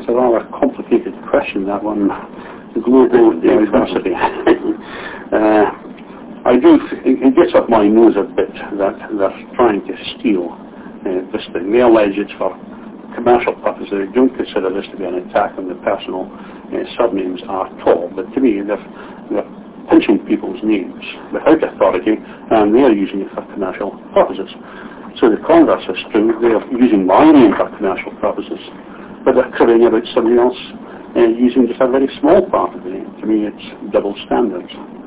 It's a rather complicated question, that one. Global diversity. It gets up my nose a bit that they're trying to steal this thing. They allege it's for commercial purposes. They don't consider this to be an attack on the personal surnames at all. But to me, they're pinching people's names without authority, and they're using it for commercial purposes. So the converse is true. They're using my name for commercial purposes, but they're crowing about somebody else using just a very small part of the name. To me, it's double standards.